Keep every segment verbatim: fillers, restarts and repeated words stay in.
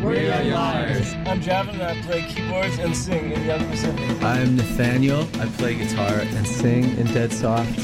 We are yours. I'm Javin and I play keyboards and sing in Young Pacific. I'm Nathaniel. I play guitar and sing in Dead Soft.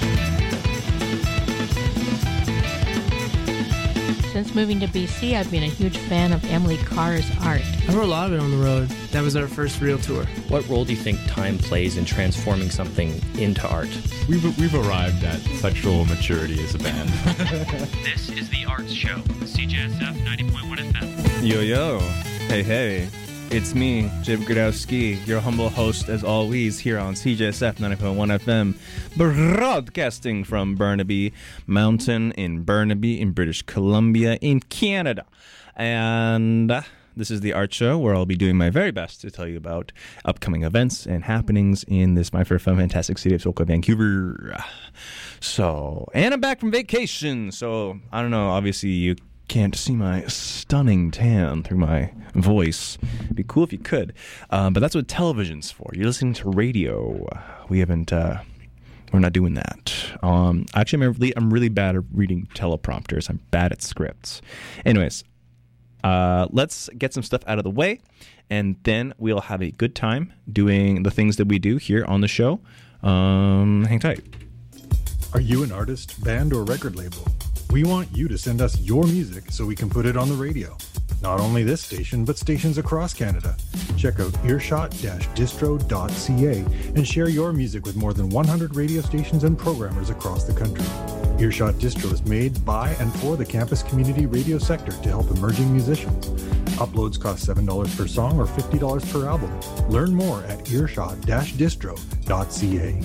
Since moving to B C, I've been a huge fan of Emily Carr's art. I wrote a lot of it on the road. That was our first real tour. What role do you think time plays in transforming something into art? We've, we've arrived at sexual maturity as a band. This is The Arts Show, C J S F ninety point one F M. Yo, yo. Hey, hey. It's me, Jib Gradowski, your humble host as always here on C J S F ninety point one F M, broadcasting from Burnaby Mountain in Burnaby in British Columbia in Canada. And uh, this is the Art Show where I'll be doing my very best to tell you about upcoming events and happenings in this my fun, fantastic city of Soka, Vancouver. So, and I'm back from vacation, so I don't know, obviously you can't see my stunning tan through my voice. It'd be cool if you could. Um, but that's what television's for. You're listening to radio. We haven't, uh, we're not doing that. Um, actually, I'm really, I'm really bad at reading teleprompters. I'm bad at scripts. Anyways, uh, let's get some stuff out of the way, and then we'll have a good time doing the things that we do here on the show. Um, hang tight. Are you an artist, band, or record label? We want you to send us your music so we can put it on the radio. Not only this station, but stations across Canada. Check out earshot dash distro dot c a and share your music with more than one hundred radio stations and programmers across the country. Earshot Distro is made by and for the campus community radio sector to help emerging musicians. Uploads cost seven dollars per song or fifty dollars per album. Learn more at earshot dash distro dot c a.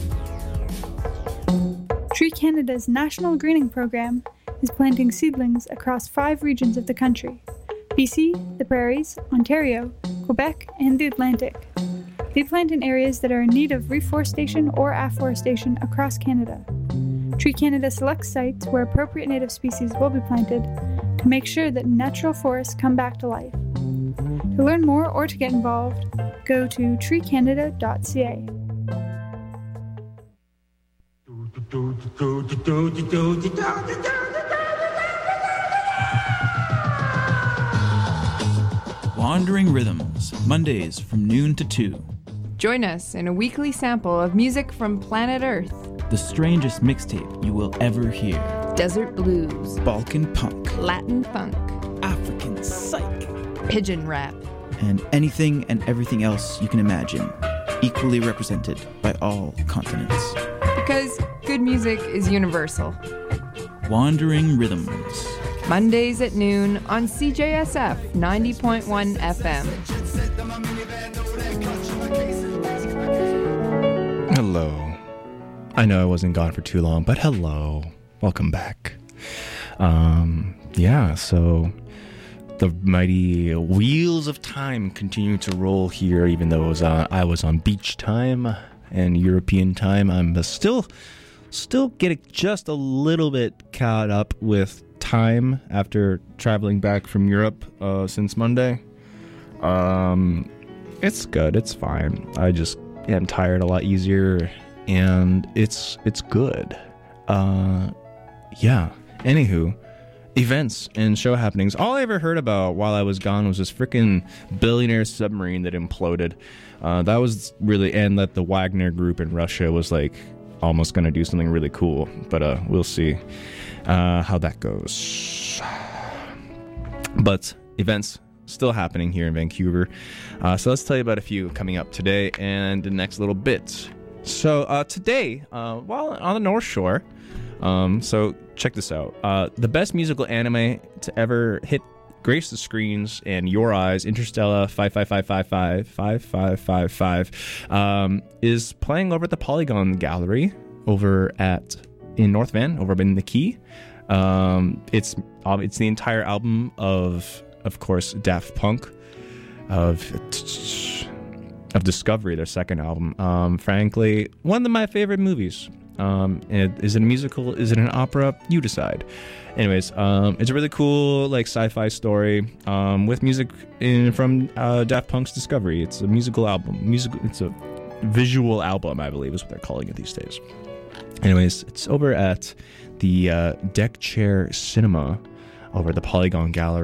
Tree Canada's National Greening Program is planting seedlings across five regions of the country: B C, the Prairies, Ontario, Quebec, and the Atlantic. They plant in areas that are in need of reforestation or afforestation across Canada. Tree Canada selects sites where appropriate native species will be planted to make sure that natural forests come back to life. To learn more or to get involved, go to tree canada dot c a. Wandering Rhythms, Mondays from noon to two. Join us in a weekly sample of music from planet Earth. The strangest mixtape you will ever hear. Desert blues. Balkan punk. Latin funk. African psych. Pigeon rap. And anything and everything else you can imagine. Equally represented by all continents. Because good music is universal. Wandering Rhythms. Mondays at noon on C J S F ninety point one F M. Hello. I know I wasn't gone for too long, but hello. Welcome back. Um, yeah, so the mighty wheels of time continue to roll here, even though it was, uh, I was on beach time and European time. I'm still, still getting just a little bit caught up with time after traveling back from Europe uh, since Monday. Um, it's good. It's fine. I just am tired a lot easier, and it's it's good. Uh, yeah. Anywho, events and show happenings. All I ever heard about while I was gone was this freaking billionaire submarine that imploded. Uh, that was really, and that the Wagner Group in Russia was like almost going to do something really cool. But uh, we'll see uh, how that goes. But events still happening here in Vancouver. Uh, so let's tell you about a few coming up today and the next little bit. So uh, today, uh, while on the North Shore, um, so check this out. Uh, the best musical anime to ever hit grace the screens and your eyes, Interstellar five five five five five five five five five, um, is playing over at the Polygon Gallery over at in North Van, over in the Key. Um, it's um, it's the entire album of, of course, Daft Punk, of of Discovery, their second album. Um, frankly, one of my favorite movies. Um, is it a musical? Is it an opera? You decide. Anyways, um, it's a really cool, like, sci-fi story um, with music in, from uh, Daft Punk's Discovery. It's a musical album. Musical. It's a visual album, I believe, is what they're calling it these days. Anyways, it's over at the uh, Deck Chair Cinema over at the Polygon Gallery.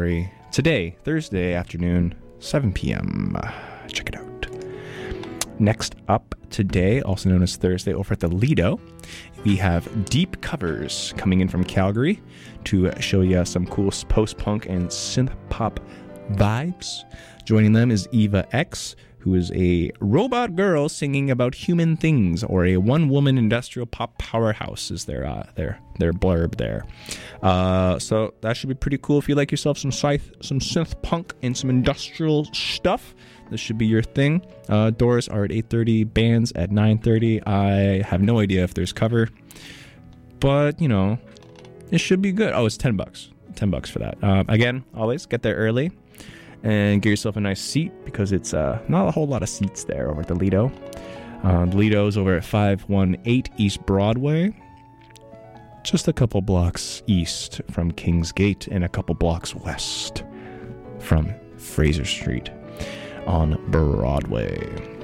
today, Thursday afternoon, seven p.m. Check it out. Next up today, also known as Thursday, over at the Lido, we have Deep Covers coming in from Calgary to show you some cool post-punk and synth-pop vibes. Joining them is Eva X, who is a robot girl singing about human things, or a one-woman industrial pop powerhouse is their uh, their their blurb there. Uh, so that should be pretty cool if you like yourself some scythe, some synth punk and some industrial stuff. This should be your thing. Uh, doors are at eight thirty, bands at nine thirty. I have no idea if there's cover, but you know, it should be good. Oh, it's ten bucks. ten bucks for that. Uh, again, always get there early and get yourself a nice seat, because it's uh, not a whole lot of seats there over at the Lido. Uh, the Lido's over at five one eight East Broadway, just a couple blocks east from Kingsgate and a couple blocks west from Fraser Street on Broadway.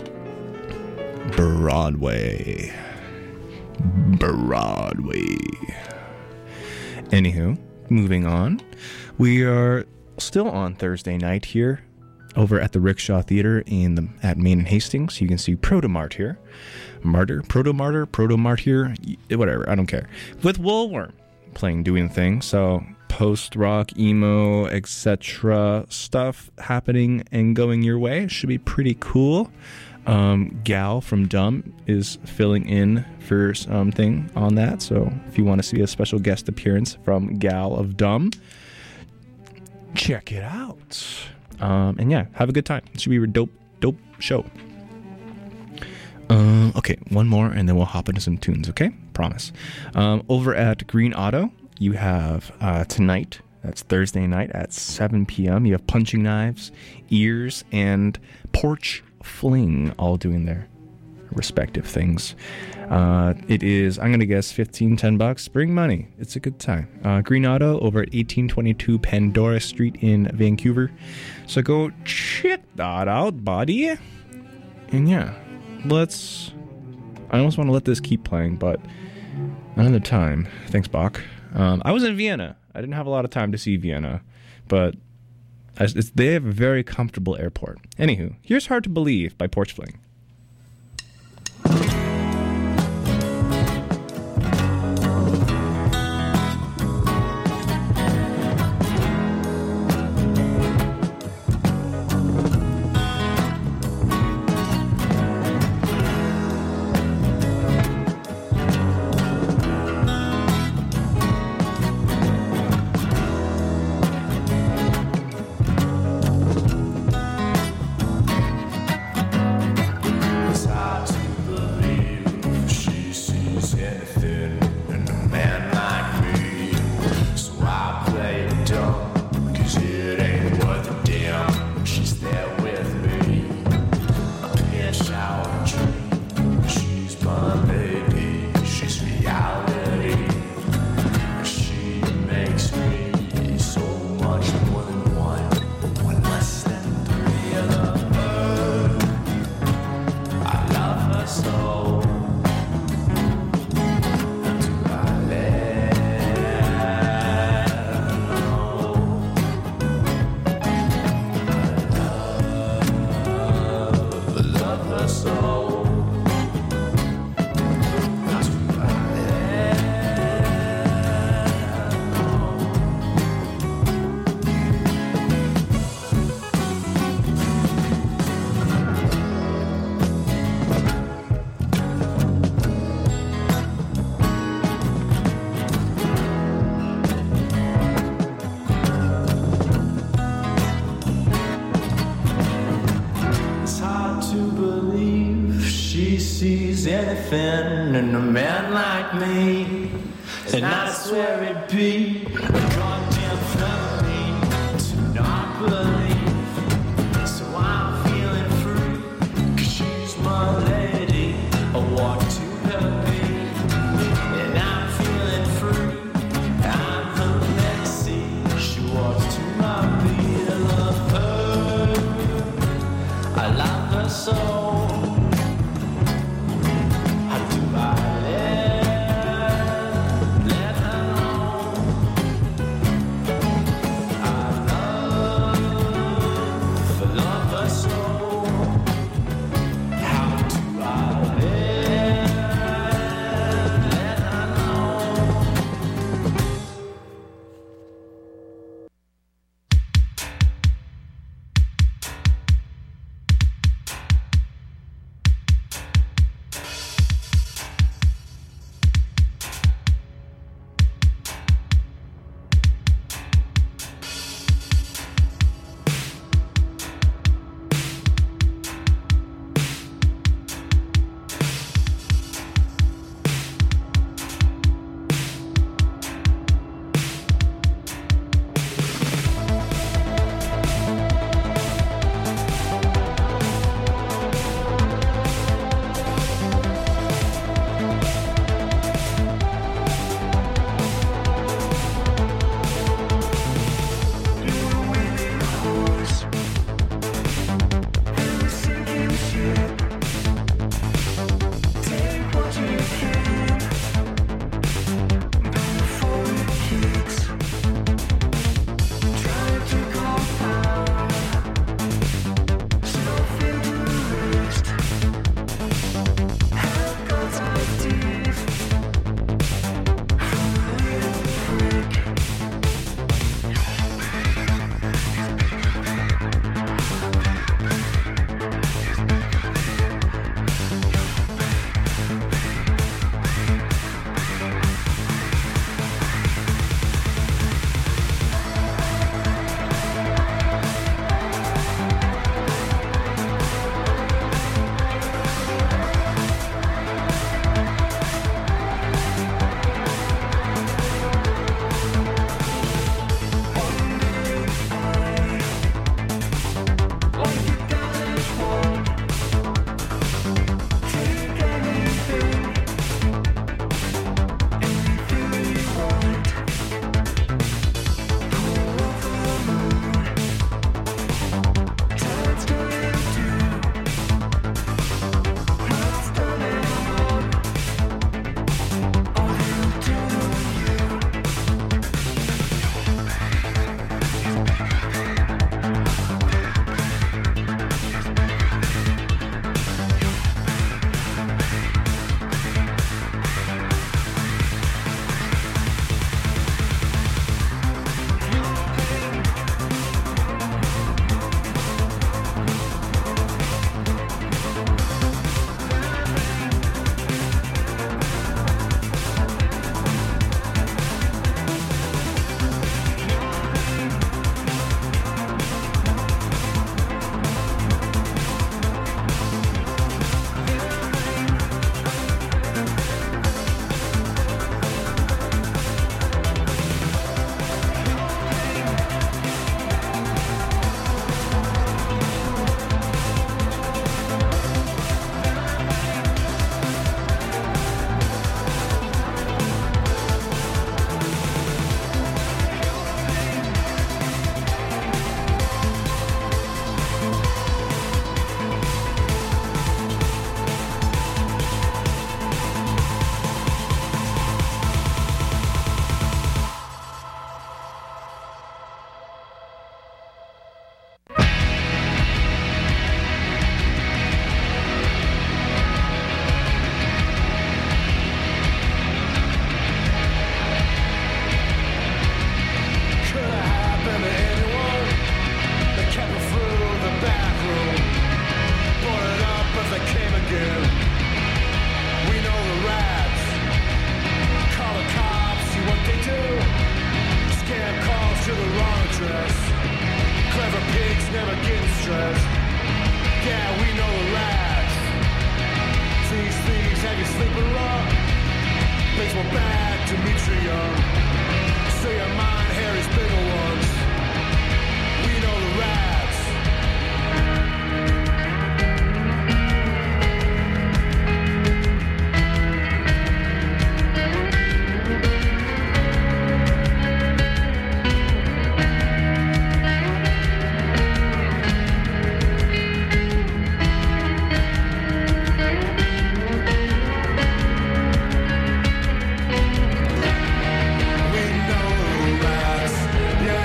Broadway. Broadway. Anywho, moving on. We are still on Thursday night here over at the Rickshaw Theater in the, at Main and Hastings. You can see Protomart here. Martyr, Proto-Martyr, Proto-Mart here, whatever, I don't care. With Woolworm playing, doing things. So post-rock, emo, et cetera stuff happening and going your way. Should be pretty cool. Um, Gal from Dumb is filling in for something on that. So if you want to see a special guest appearance from Gal of Dumb, check it out. Um, and yeah, have a good time. It should be a dope, dope show. Um, okay, one more and then we'll hop into some tunes, okay? Promise. Um, over at Green Auto, you have uh, tonight, that's Thursday night at seven p.m. You have Punching Knives, Ears, and Porch Fling all doing their respective things. Uh, it is, I'm going to guess, fifteen, ten bucks. Bring money. It's a good time. Uh, Green Auto over at eighteen twenty-two Pandora Street in Vancouver. So go check that out, buddy. And yeah, let's, I almost want to let this keep playing, but another time. Thanks, Bach. Um, I was in Vienna. I didn't have a lot of time to see Vienna, but it's, they have a very comfortable airport. Anywho, here's Hard to Believe by Porch Fling. Anything in a man like me, and I swear it'd be a goddamn felony to not believe. So I'm feeling free, 'cause she's my lady. I walk to her beat, and I'm feeling free. I'm her legacy. She walks to my beat. I love her. I love her so. Let her know I love Yeah.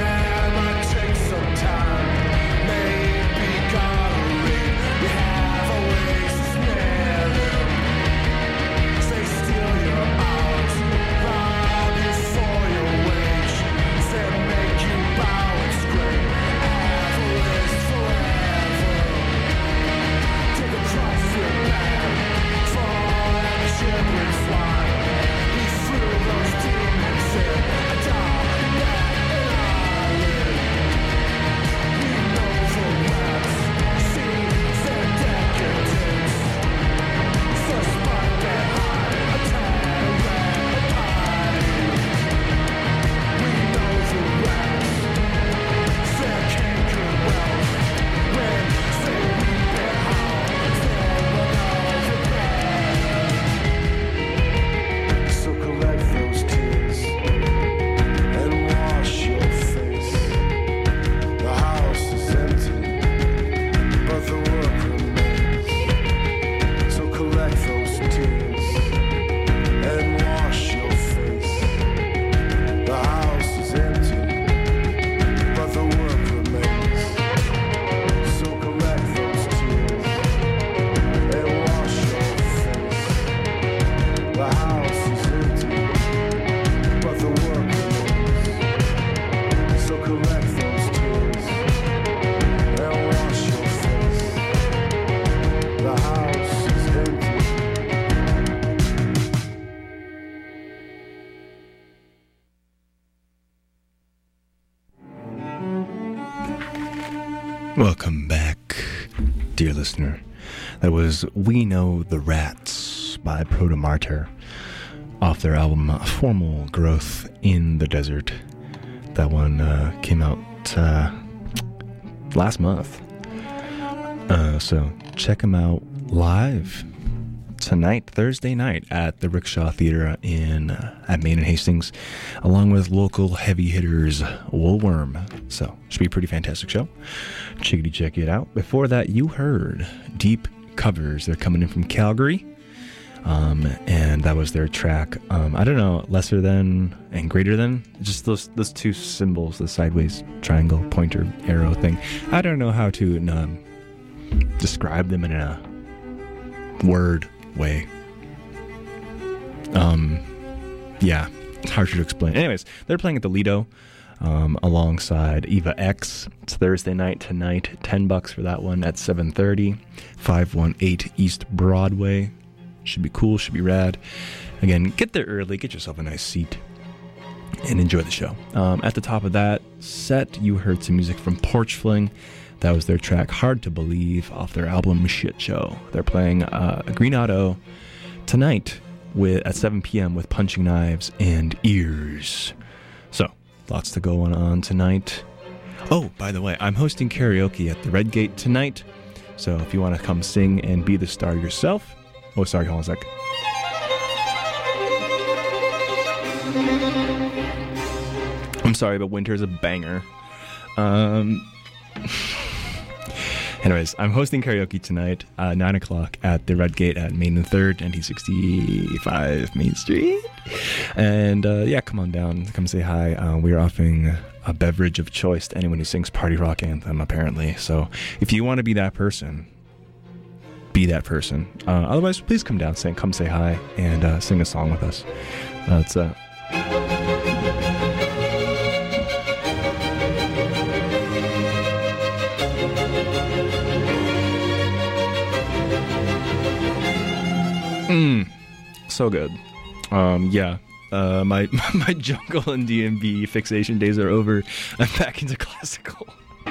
Welcome back, dear listener. That was We Know the Rats by Protomartyr off their album Formal Growth in the Desert. That one uh, came out uh, last month. Uh, so check them out live tonight, Thursday night, at the Rickshaw Theater in uh, at Main and Hastings, along with local heavy hitters Woolworm. So should be a pretty fantastic show. Chickadee, check it out. Before that, you heard Deep Covers. They're coming in from Calgary, um, and that was their track. Um, I don't know, Lesser Than and Greater Than. Just those those two symbols, the sideways triangle, pointer, arrow thing. I don't know how to um, describe them in a word way. Um, yeah, it's hard to explain. Anyways, they're playing at the Lido um, alongside Eva X. It's Thursday night tonight. Ten bucks for that one at seven thirty, five one eight East Broadway. Should be cool. Should be rad. Again, get there early. Get yourself a nice seat and enjoy the show. Um, at the top of that set, you heard some music from Porch Fling. That was their track Hard to Believe off their album Shit Show. They're playing uh, Green Auto tonight with at seven p.m. with Punching Knives and Ears. So, lots to go on, on tonight. Oh, by the way, I'm hosting karaoke at the Red Gate tonight. So if you want to come sing and be the star yourself. Oh, sorry, hold on a sec. I'm sorry, but Winter's a banger. Um... Anyways, I'm hosting karaoke tonight, uh, nine o'clock at the Red Gate at Main and third, nineteen sixty-five Main Street. And uh, yeah, come on down, come say hi. Uh, we're offering a beverage of choice to anyone who sings Party Rock Anthem, apparently. So if you want to be that person, be that person. Uh, otherwise, please come down, sing, come say hi, and uh, sing a song with us. Uh, it's uh, Mm, so good. Um, yeah. Uh, my my jungle and D and B fixation days are over. I'm back into classical.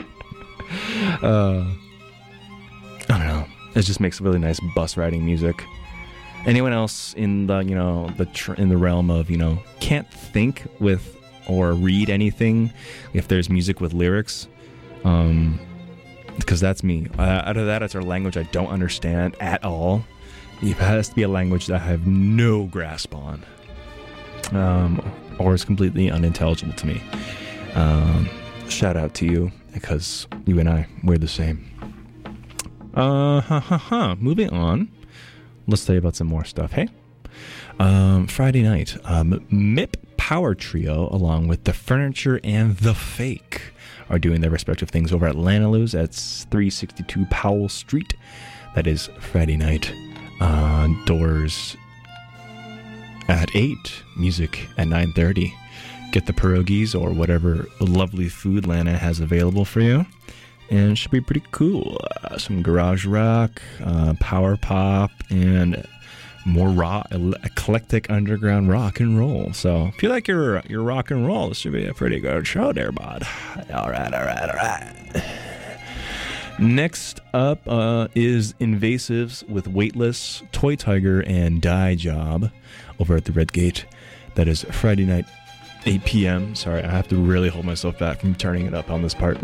uh, I don't know. It just makes really nice bus riding music. Anyone else in the you know the tr- in the realm of you know can't think with or read anything if there's music with lyrics? Um, because that's me. Uh, out of that, it's a language I don't understand at all. It has to be a language that I have no grasp on, um, or is completely unintelligible to me. Um, shout out to you, because you and I, we're the same. Uh, ha, ha, ha. Moving on, let's tell you about some more stuff, hey? Um, Friday night, um, M I P Power Trio, along with The Furniture and The Fake, are doing their respective things over at Lanaloo's at three sixty-two Powell Street. That is Friday night. Uh, doors at eight, music at nine thirty. Get the pierogies or whatever lovely food Lana has available for you, and it should be pretty cool. Uh, some garage rock, uh, power pop, and more raw, eclectic underground rock and roll. So if you like your your rock and roll, this should be a pretty good show there, bud. All right, all right, all right. Next up uh, is Invasives with Weightless, Toy Tiger, and Die Job over at the Red Gate. That is Friday night, eight p.m. Sorry, I have to really hold myself back from turning it up on this part.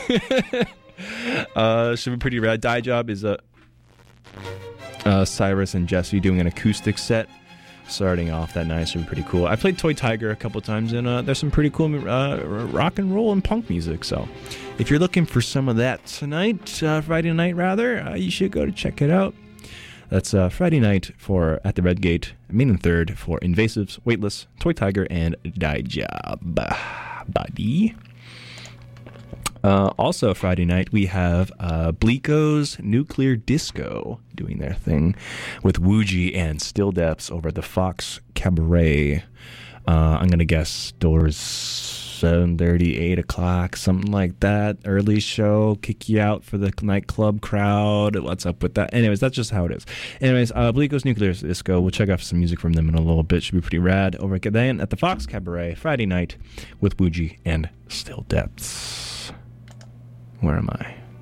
uh, should be pretty rad. Die Job is a uh, Cyrus and Jesse doing an acoustic set. Starting off that night, should be pretty cool. I played Toy Tiger a couple times, and uh, there's some pretty cool uh, rock and roll and punk music. So, if you're looking for some of that tonight, uh, Friday night rather, uh, you should go to check it out. That's uh, Friday night for at the Red Gate, Main and third for Invasives, Weightless, Toy Tiger, and Die Job. Buddy. Uh, also Friday night, we have uh, Bleeko's Nuclear Disco doing their thing with Woogie and Still Depths over at the Fox Cabaret. Uh, I'm going to guess doors seven thirty, eight o'clock, something like that. Early show, kick you out for the nightclub crowd. What's up with that? Anyways, that's just how it is. Anyways, uh, Bleeko's Nuclear Disco. We'll check out some music from them in a little bit. Should be pretty rad. Over at then at the Fox Cabaret, Friday night with Woogie and Still Depths. Where am I?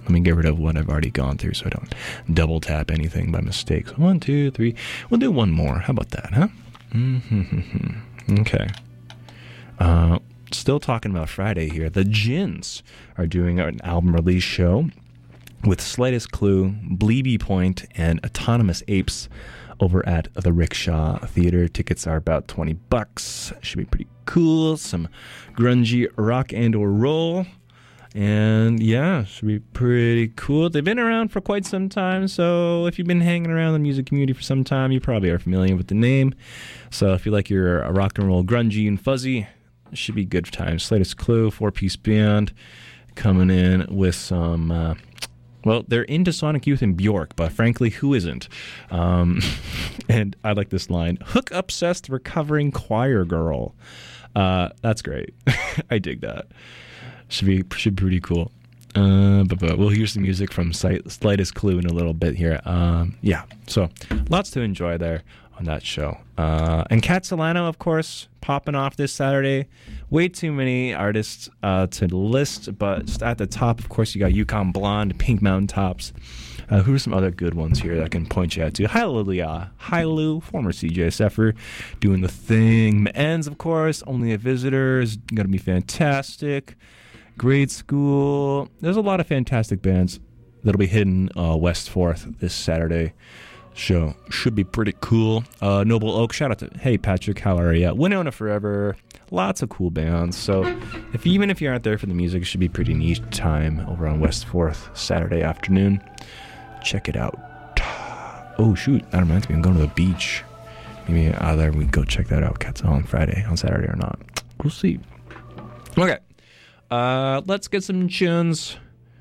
Let me get rid of what I've already gone through so I don't double tap anything by mistake. So one, two, three. We'll do one more. How about that, huh? Mm-hmm. Okay. Uh, still talking about Friday here. The Gins are doing an album release show with Slightest Clue, Bleeby Point, and Autonomous Apes over at the Rickshaw Theater. Tickets are about twenty bucks. Should be pretty cool. Some grungy rock and or roll. And yeah, should be pretty cool. They've been around for quite some time, so if you've been hanging around the music community for some time, you probably are familiar with the name. So if you like your a rock and roll grungy and fuzzy, it should be good time. Slightest Clue, four-piece band, coming in with some... Uh, Well, they're into Sonic Youth and Bjork, but frankly, who isn't? Um, and I like this line, hook-obsessed recovering choir girl. Uh, that's great. I dig that. Should be should be pretty cool. Uh, but, but we'll hear some music from Slightest Clue in a little bit here. Um, yeah, so lots to enjoy there on that show. Uh, and Cat Solano, of course, popping off this Saturday. Way too many artists uh, to list, but at the top, of course, you got Yukon Blonde, Pink Mountain Tops. Uh, who are some other good ones here that I can point you out to? Hallelujah, Hailu, former C J S F-er, doing the thing. Ends, of course, Only a Visitor is going to be fantastic. Grade School. There's a lot of fantastic bands that'll be hitting uh, West fourth this Saturday. Show should be pretty cool. Uh, Noble Oak, shout out to hey Patrick, how are ya? Winona Forever, lots of cool bands. So if even if you aren't there for the music, it should be pretty neat time over on West fourth Saturday afternoon. Check it out. Oh shoot, that reminds me, I'm going to the beach. Maybe either we go check that out. Cats on Friday, on Saturday or not. We'll see. Okay, uh, let's get some tunes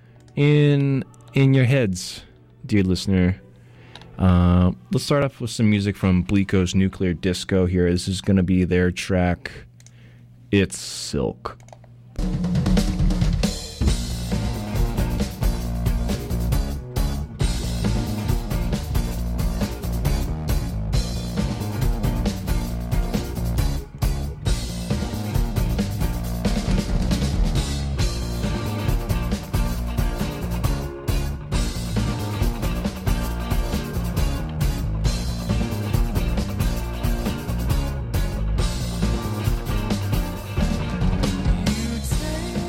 in in your heads, dear listener. Uh, let's start off with some music from Bleeko's Nuclear Disco here. This is going to be their track, It's Silk. Take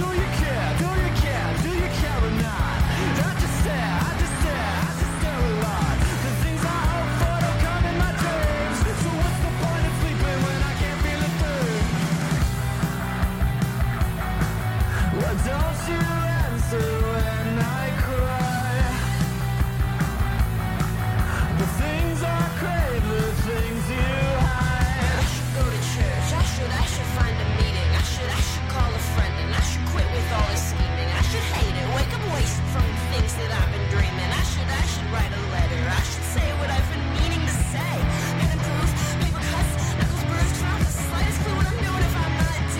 So you